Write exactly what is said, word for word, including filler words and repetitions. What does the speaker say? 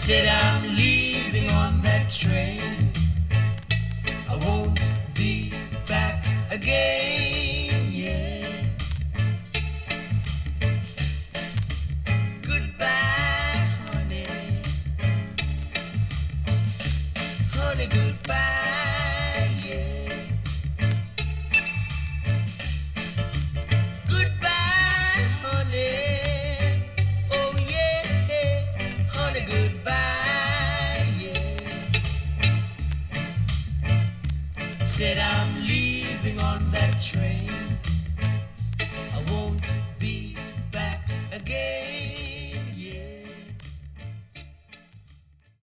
Said I'm leaving on that train. I won't be back again, yeah. Goodbye, honey. Honey, goodbye, yeah. Goodbye, honey. Oh, yeah. Honey, goodbye, yeah. Said I'm leaving on that train.